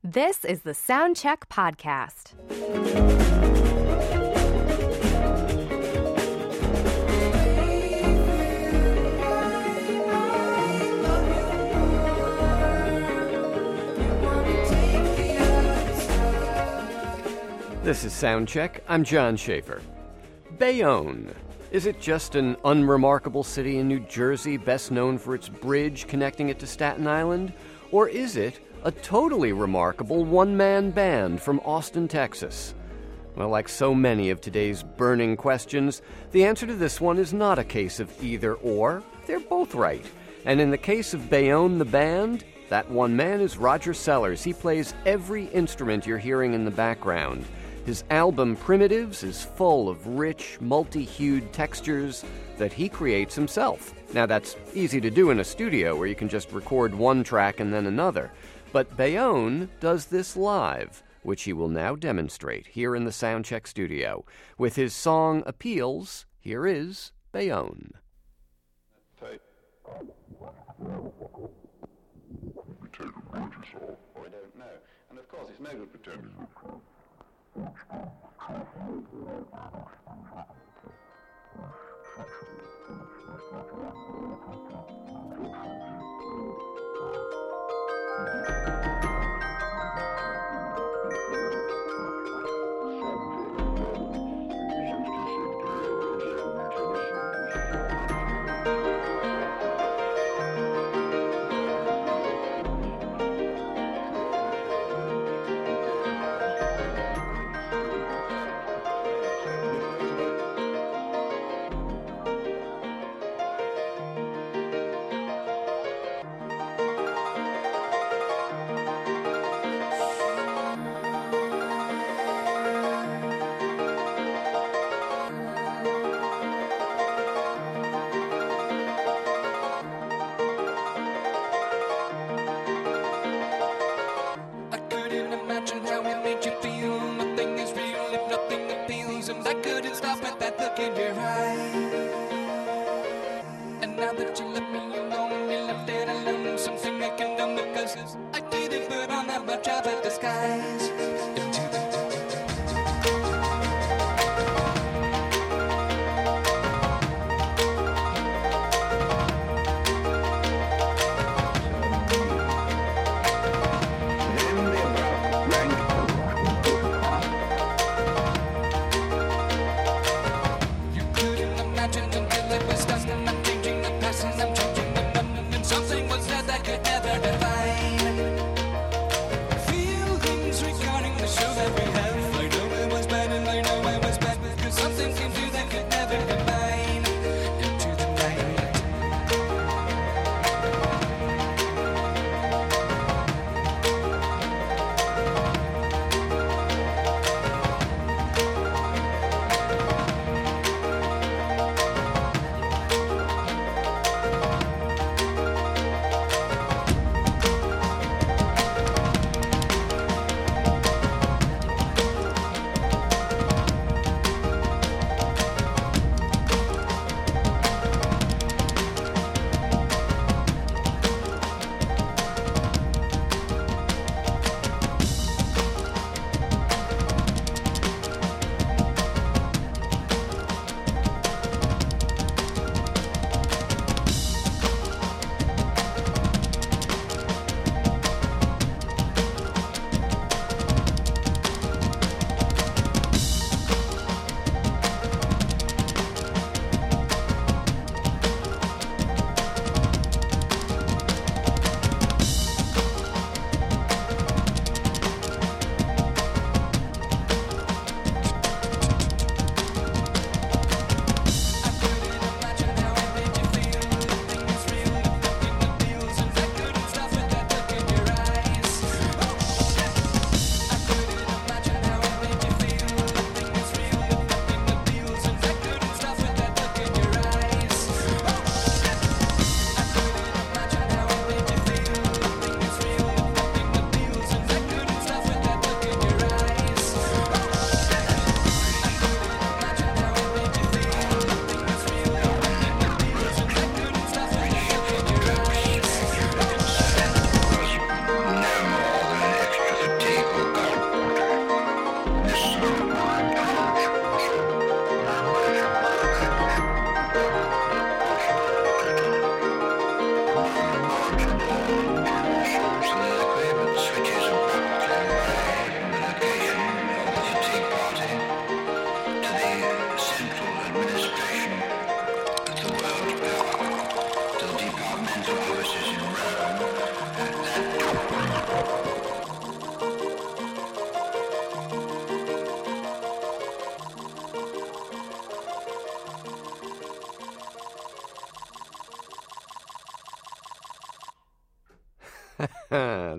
This is the Soundcheck Podcast. This is Soundcheck. I'm John Schaefer. Bayonne. Is it just an unremarkable city in New Jersey, best known for its bridge connecting it to Staten Island? Or is it a totally remarkable one-man band from Austin, Texas? Well, like so many of today's burning questions, the answer to this one is not a case of either or. They're both right. And in the case of Bayonne the band, that one man is Roger Sellers. He plays every instrument you're hearing in the background. His album Primitives is full of rich, multi-hued textures that he creates himself. Now, that's easy to do in a studio where you can just record one track and then another. But Bayonne does this live, which he will now demonstrate here in the Soundcheck studio. With his song Appeals, here is Bayonne. We don't know. And of course, it's no good pretending. Something was there that could never define. Feel things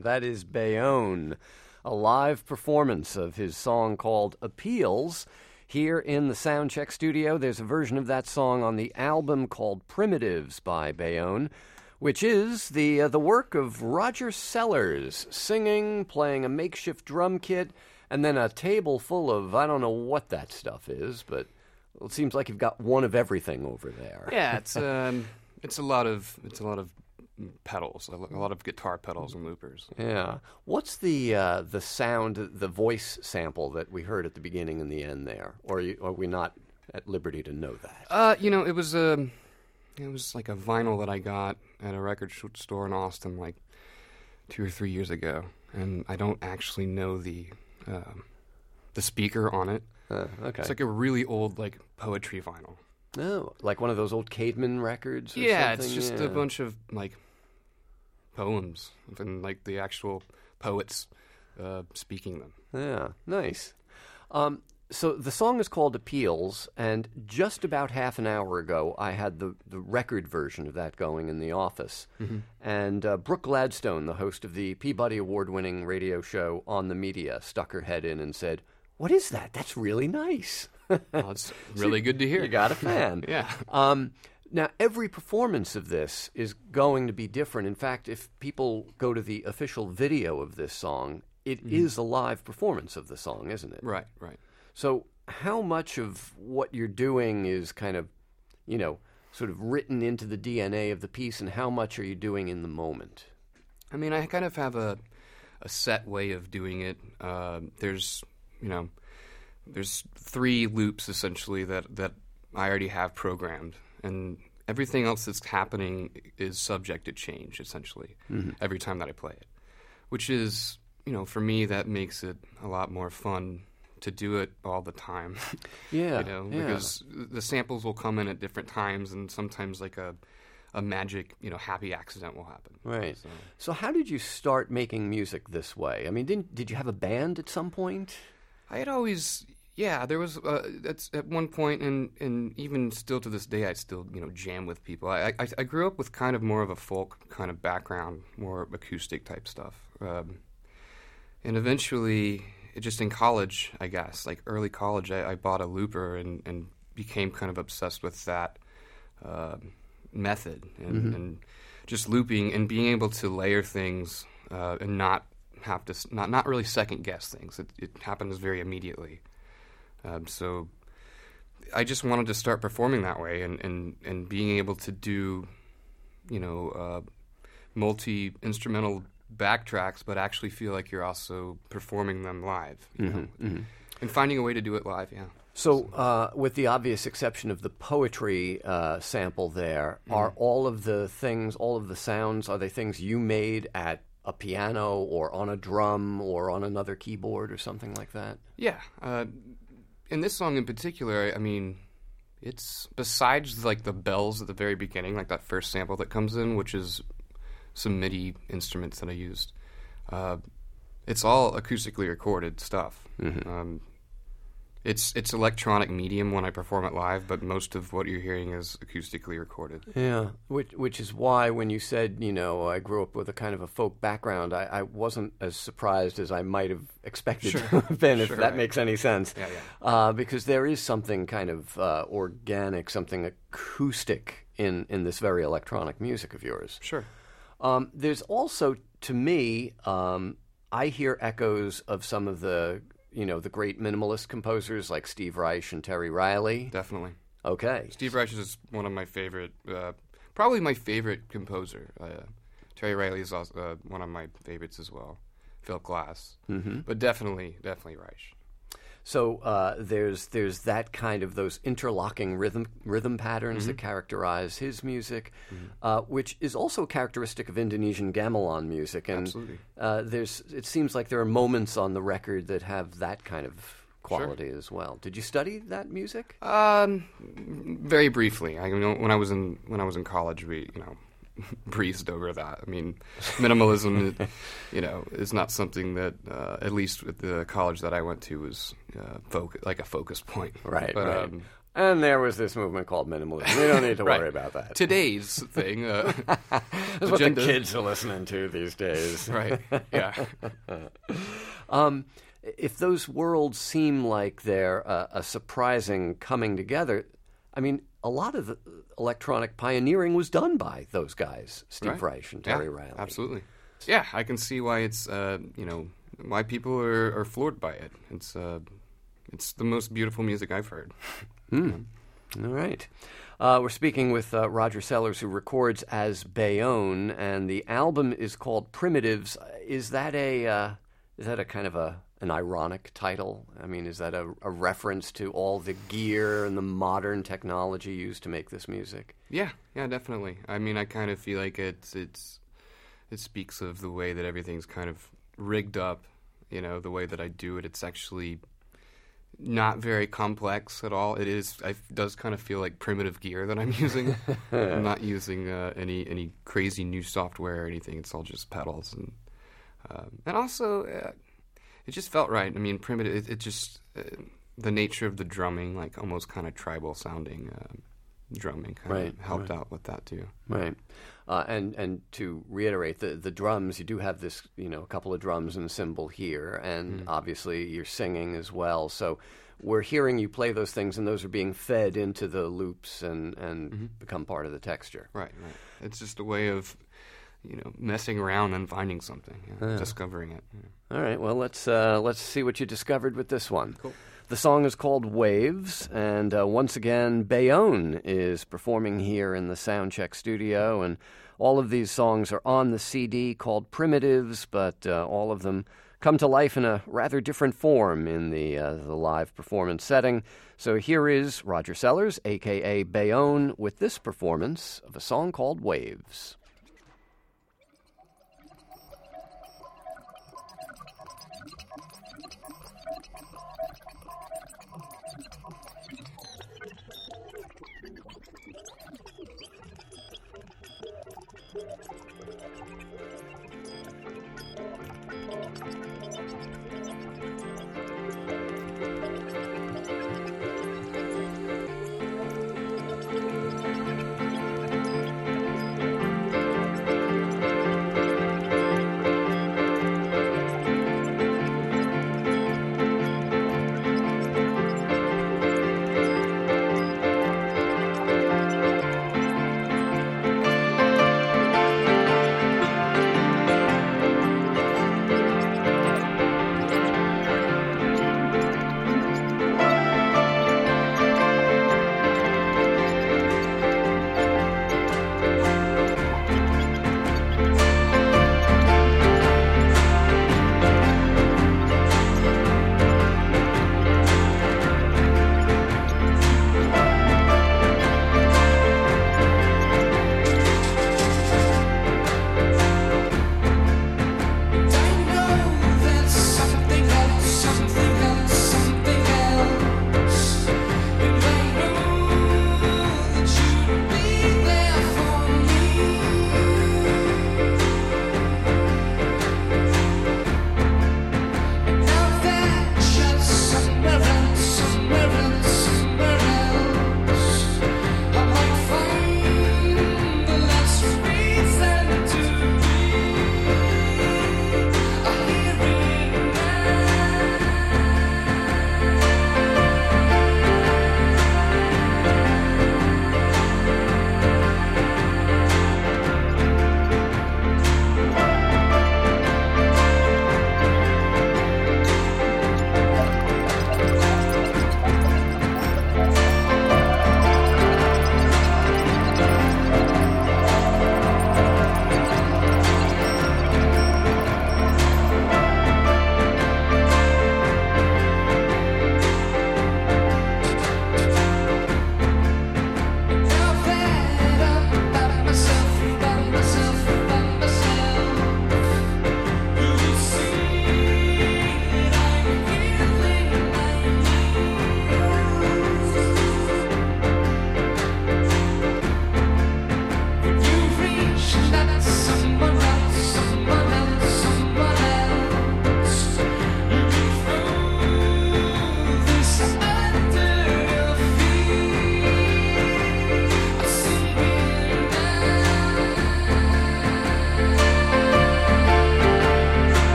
That is Bayonne, a live performance of his song called Appeals. Here in the Soundcheck studio, there's a version of that song on the album called Primitives by Bayonne, which is the work of Roger Sellers, singing, playing a makeshift drum kit, and then a table full of, I don't know what that stuff is, but it seems like you've got one of everything over there. Yeah, it's a lot of pedals, a lot of guitar pedals and loopers. Yeah. What's the sound, the voice sample that we heard at the beginning and the end there? Or are we not at liberty to know that? It was like a vinyl that I got at a record store in Austin like 2 or 3 years ago, and I don't actually know the speaker on it. Okay. It's like a really old like poetry vinyl. Oh, like one of those old caveman records or Yeah, something? it's just a bunch of like poems and like the actual poets speaking them. Yeah, nice. So the song is called Appeals, and just about half an hour ago, I had the record version of that going in the office. Mm-hmm. And Brooke Gladstone, the host of the Peabody Award-winning radio show On the Media, stuck her head in and said, "What is that? That's really nice." Well, it's really good to hear. You got a fan. Yeah. Now, every performance of this is going to be different. In fact, if people go to the official video of this song, it is a live performance of the song, isn't it? Right, right. So how much of what you're doing is kind of, sort of written into the DNA of the piece, and how much are you doing in the moment? I mean, I kind of have a set way of doing it. There's 3 loops, essentially, that I already have programmed. And everything else that's happening is subject to change, essentially, every time that I play it. Which is, for me, that makes it a lot more fun to do it all the time. Yeah. Because the samples will come in at different times, and sometimes like a magic, happy accident will happen. Right. So how did you start making music this way? I mean, did you have a band at some point? I had always... Yeah, there was that's at one point, and even still to this day, I still jam with people. I grew up with kind of more of a folk kind of background, more acoustic type stuff, and eventually, just in college, I guess, like early college, I bought a looper and became kind of obsessed with that method and just looping and being able to layer things and not have to not really second guess things. It happens very immediately. So I just wanted to start performing that way and being able to do, multi-instrumental backtracks, but actually feel like you're also performing them live, and finding a way to do it live, yeah. So with the obvious exception of the poetry sample there, are all of the sounds, are they things you made at a piano or on a drum or on another keyboard or something like that? Yeah. In this song in particular, I mean, it's besides like the bells at the very beginning, like that first sample that comes in, which is some MIDI instruments that I used. It's all acoustically recorded stuff. It's electronic medium when I perform it live, but most of what you're hearing is acoustically recorded. Yeah, which is why when you said, I grew up with a kind of a folk background, I wasn't as surprised as I might have expected to have been, if that makes any sense. Yeah. Because there is something kind of organic, something acoustic in this very electronic music of yours. Sure. There's also, to me, I hear echoes of some of the great minimalist composers like Steve Reich and Terry Riley. Definitely. Okay. Steve Reich is one of my favorite, probably my favorite composer. Terry Riley is also one of my favorites as well. Philip Glass. But definitely Reich. So there's that kind of those interlocking rhythm patterns that characterize his music, which is also a characteristic of Indonesian gamelan music. And absolutely. It seems like there are moments on the record that have that kind of quality as well. Did you study that music? Very briefly. When I was in college, we breezed over that. I mean, minimalism, is not something that, at least with the college that I went to, was like a focus point. Right. But, right. And there was this movement called minimalism. We don't need to worry about that. Today's thing. That's what the kids are listening to these days. Right, yeah. If those worlds seem like they're a surprising coming together, I mean, a lot of the electronic pioneering was done by those guys, Steve Reich and Terry Riley. Absolutely. Yeah, I can see why it's, why people are floored by it. It's the most beautiful music I've heard. All right. We're speaking with Roger Sellers, who records as Bayonne, and the album is called Primitives. Is that a kind of an ironic title? I mean, is that a reference to all the gear and the modern technology used to make this music? Yeah, definitely. I mean, I kind of feel like it speaks of the way that everything's kind of rigged up, the way that I do it. It's actually not very complex at all. It does kind of feel like primitive gear that I'm using. I'm not using any crazy new software or anything. It's all just pedals and also it just felt right. I mean, primitive. It just the nature of the drumming, like almost kind of tribal sounding drumming, kind of helped out with that too. Right. And to reiterate, the drums, you do have this, a couple of drums and a cymbal here, and obviously you're singing as well. So we're hearing you play those things, and those are being fed into the loops and become part of the texture. Right. It's just a way of, messing around and finding something, discovering it. Yeah. All right. Well, let's see what you discovered with this one. Cool. The song is called Waves, and once again, Bayonne is performing here in the Soundcheck studio, and all of these songs are on the CD called Primitives, but all of them come to life in a rather different form in the live performance setting. So here is Roger Sellers, a.k.a. Bayonne, with this performance of a song called Waves.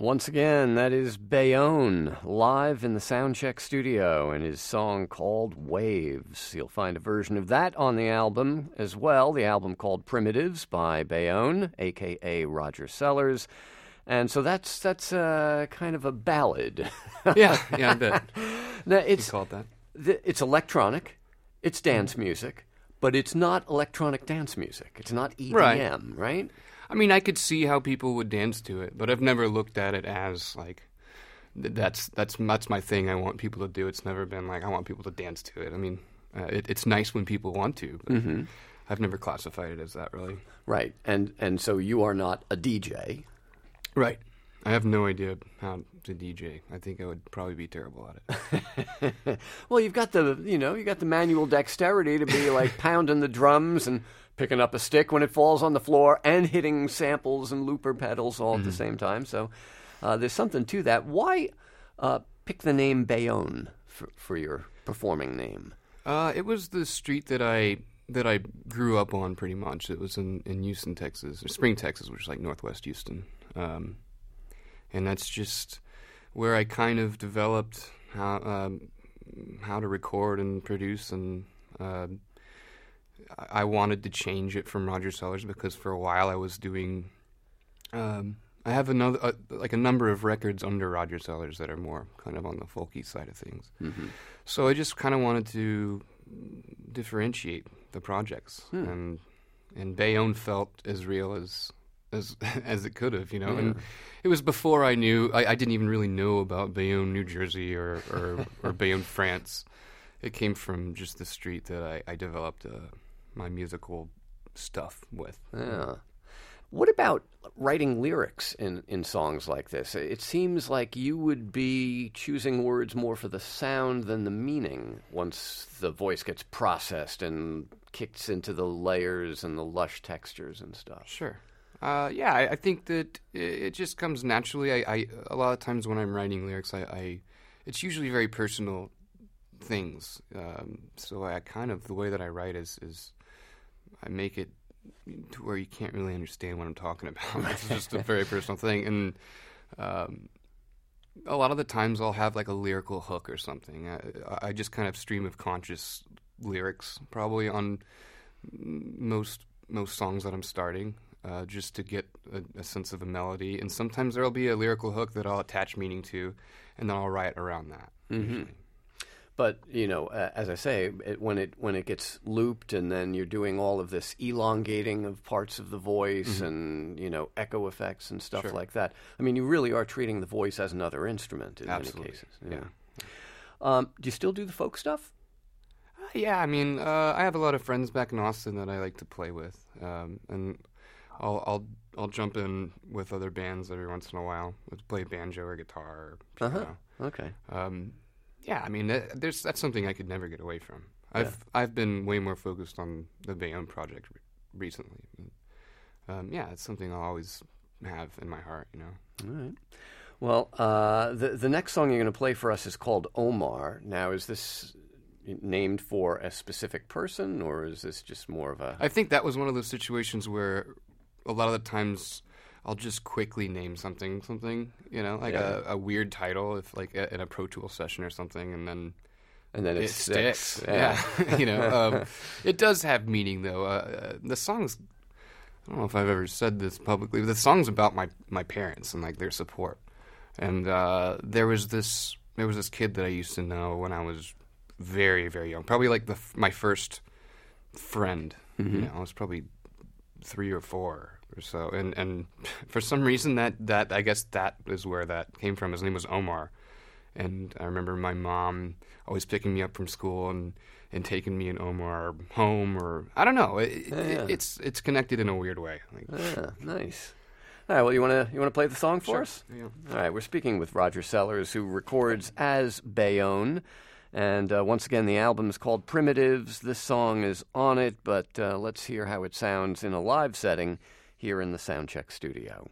Once again, that is Bayonne, live in the Soundcheck studio, and his song called Waves. You'll find a version of that on the album as well, the album called Primitives by Bayonne, a.k.a. Roger Sellers. And so that's kind of a ballad. Yeah, I bet. Now, You called that. It's electronic, it's dance music, but it's not electronic dance music. It's not EDM, right? I mean, I could see how people would dance to it, but I've never looked at it as like that's my thing. I want people to do. It's never been like I want people to dance to it. I mean, it's nice when people want to, but I've never classified it as that really. Right, and so you are not a DJ. Right. I have no idea how to DJ. I think I would probably be terrible at it. Well, you got the manual dexterity to be like pounding the drums and picking up a stick when it falls on the floor and hitting samples and looper pedals all at the same time. So there's something to that. Why pick the name Bayonne for your performing name? It was the street that I grew up on pretty much. It was in Houston, Texas, or Spring, Texas, which is like northwest Houston. And that's just where I kind of developed how to record and produce, and I wanted to change it from Roger Sellers because for a while I was doing. I have a number of records under Roger Sellers that are more kind of on the folky side of things. Mm-hmm. So I just kind of wanted to differentiate the projects, and Bayonne felt as real as it could have, you know. Yeah. And it was before I knew. I didn't even really know about Bayonne, New Jersey, or Bayonne, France. It came from just the street that I developed my musical stuff with. Yeah. What about writing lyrics in songs like this? It seems like you would be choosing words more for the sound than the meaning once the voice gets processed and kicks into the layers and the lush textures and stuff. Sure. I think that it just comes naturally. I a lot of times when I'm writing lyrics, it's usually very personal things. So I kind of, the way that I write is I make it to where you can't really understand what I'm talking about. It's just a very personal thing. And a lot of the times I'll have like a lyrical hook or something. I just kind of stream of conscious lyrics probably on most songs that I'm starting. Just to get a sense of a melody. And sometimes there'll be a lyrical hook that I'll attach meaning to, and then I'll write around that. Usually. But, as I say, when it gets looped and then you're doing all of this elongating of parts of the voice and, echo effects and stuff like that, I mean, you really are treating the voice as another instrument in many cases. Yeah. Do you still do the folk stuff? Yeah, I mean, I have a lot of friends back in Austin that I like to play with, and I'll jump in with other bands every once in a while. Let's play banjo or guitar or piano. Okay. Yeah, I mean that's something I could never get away from. I've been way more focused on the Bayonne project recently. It's something I'll always have in my heart. All right. Well, the next song you're going to play for us is called Omar. Now, is this named for a specific person, or is this just more of a... I think that was one of those situations where a lot of the times I'll just quickly name something, like a weird title, if like in a Pro Tool session or something, and then it sticks. Yeah. It does have meaning, though. The song's... I don't know if I've ever said this publicly, but the song's about my parents and like their support. And there was this kid that I used to know when I was very, very young, probably like my first friend. Mm-hmm. I was probably 3 or 4 or so, and for some reason that I guess that is where that came from. His name was Omar, and I remember my mom always picking me up from school and taking me and Omar home, or I don't know. It's connected in a weird way. Nice. All right. Well, you want to play the song for us? Yeah. All right. We're speaking with Roger Sellers, who records as Bayonne. And once again, the album is called Primitives. This song is on it, but let's hear how it sounds in a live setting here in the Soundcheck studio.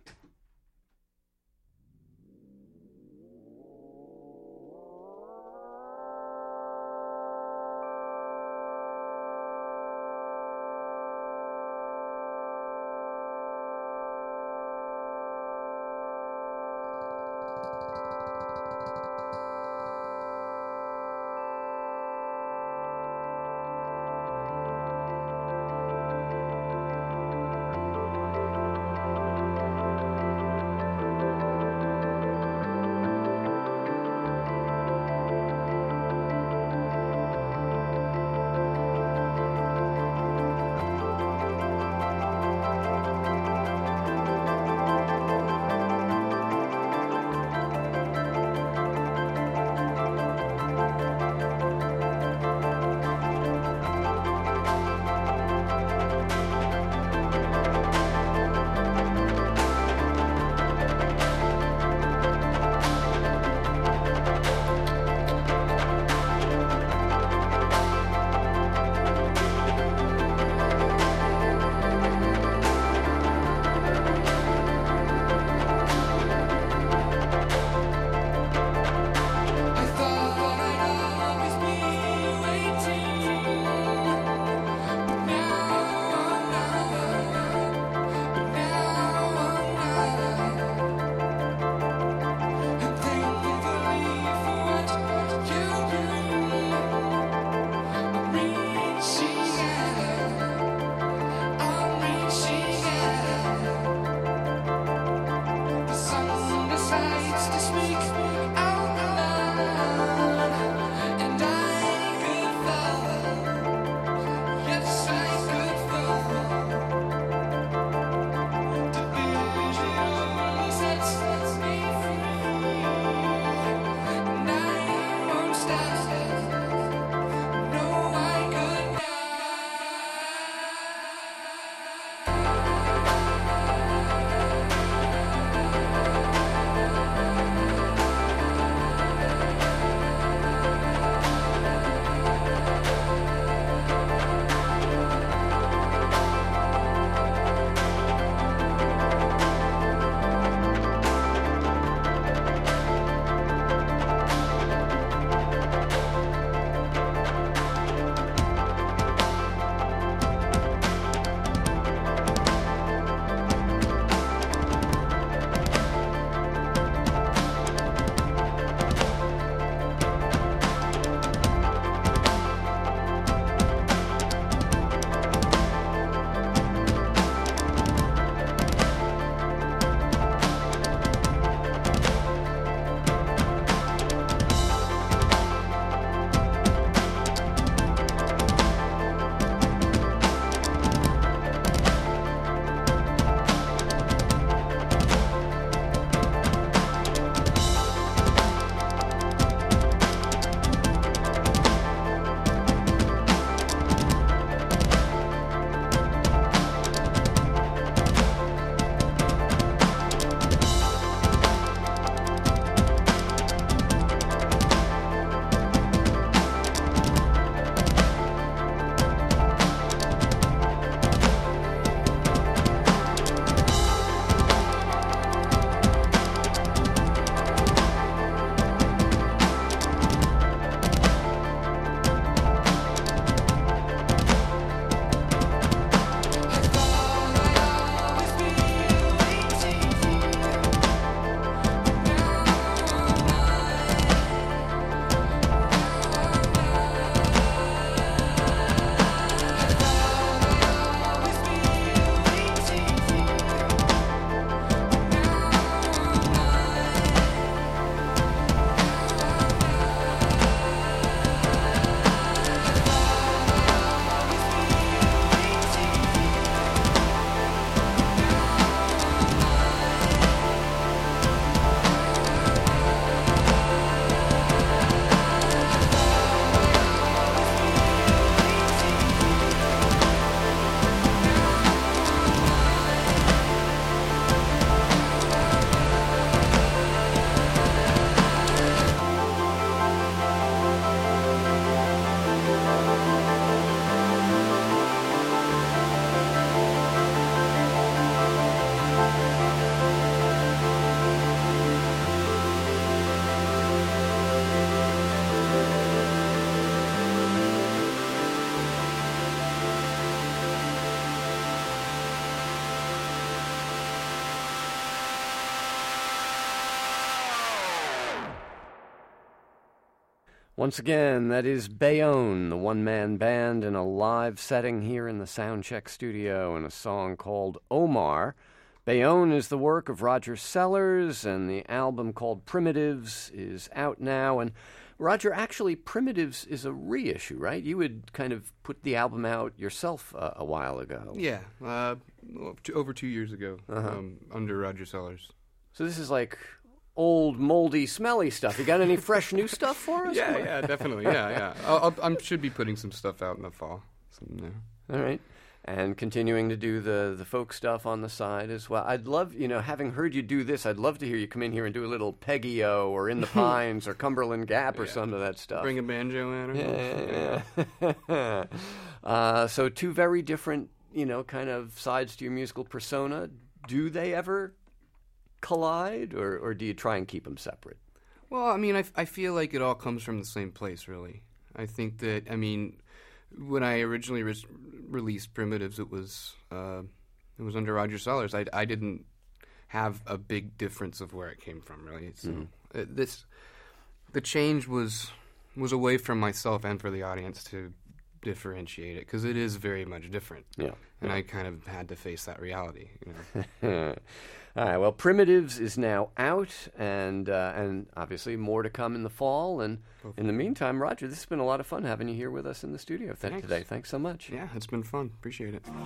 Once again, that is Bayonne, the one-man band in a live setting here in the Soundcheck studio, and a song called Omar. Bayonne is the work of Roger Sellers, and the album called Primitives is out now. And Roger, actually, Primitives is a reissue, right? You had kind of put the album out yourself a while ago. Yeah, over 2 years ago, under Roger Sellers. So this is like old, moldy, smelly stuff. You got any fresh new stuff for us? Yeah, definitely. Yeah. I should be putting some stuff out in the fall. All right. And continuing to do the folk stuff on the side as well. I'd love, having heard you do this, I'd love to hear you come in here and do a little Peggy-O or In the Pines or Cumberland Gap or some of that stuff. Bring a banjo in. Yeah. So two very different, kind of sides to your musical persona. Do they ever collide, or do you try and keep them separate? Well, I mean, I feel like it all comes from the same place, really. I think that, when I originally released Primitives, it was under Roger Sellers. I didn't have a big difference of where it came from, really. So the change was away from myself and for the audience to differentiate it, because it is very much different. Yeah. And I kind of had to face that reality. All right. Well, Primitives is now out, and obviously more to come in the fall. And in the meantime, Roger, this has been a lot of fun having you here with us in the studio today. Thanks so much. Yeah, it's been fun. Appreciate it.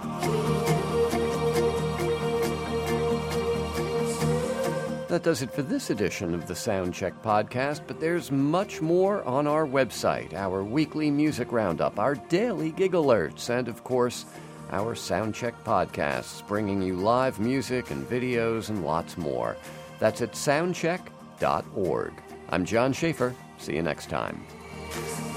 That does it for this edition of the Soundcheck podcast, but there's much more on our website, our weekly music roundup, our daily gig alerts, and of course, our Soundcheck podcasts, bringing you live music and videos and lots more. That's at soundcheck.org. I'm John Schaefer. See you next time.